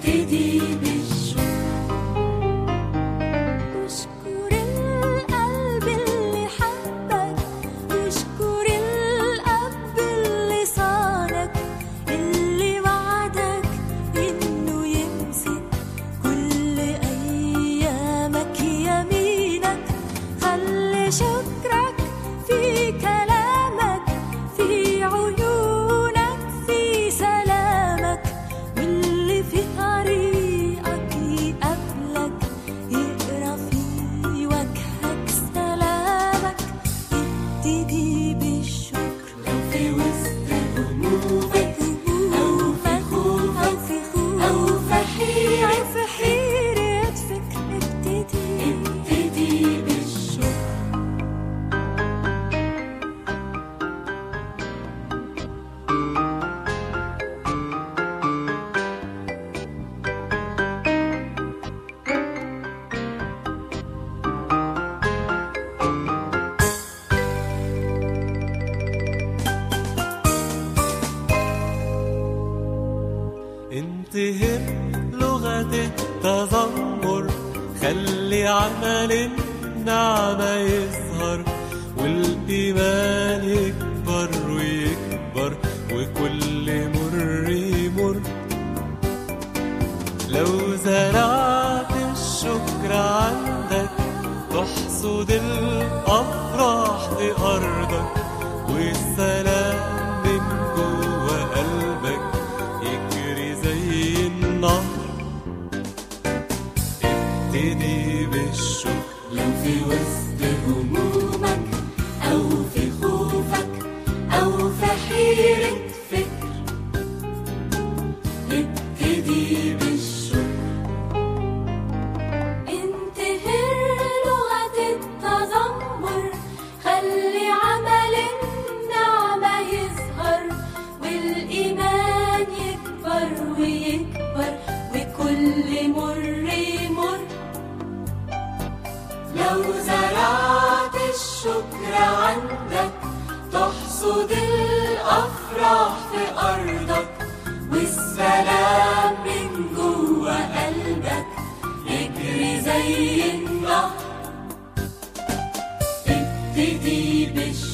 ابتدي بالشكر. اشكر القلب اللي حبك، واشكر الأب اللي صانك، اللي وعدك إنه يمسك كل أيامك يمينك. خلي شكرك في كلامك، في عيونك، في سلامك، واللي في طريقك يقابلك يقرأ في وجهك سلامك. ابتدي بالشكر. لو في وسط همومك أو في خوفك أو في حيرة فكر، ابتدي بالشكر. انتهر لغة التذمر، خلي عمل النعمة يظهر، والإيمان يكبر ويكبر، وكل مر يمر. لو زرعت الشكر عندك تحصد الأفراح في أرضك، والسلام من جوه قلبك يجري زي النهر. ابتدي بالشكر. لو في وسط همومك أو في خوفك أو في حيرة فكر، ابتدي بالشكر. انتهر لغة التذمر، خلي عمل النعمة يظهر، والإيمان يكبر ويكبر، وكل مر يمر. لو زرعت الشكر عندك تحصد الأفراح في أرضك، والسلام من جوه قلبك يجري زي النهر. ابتدي بالشكر.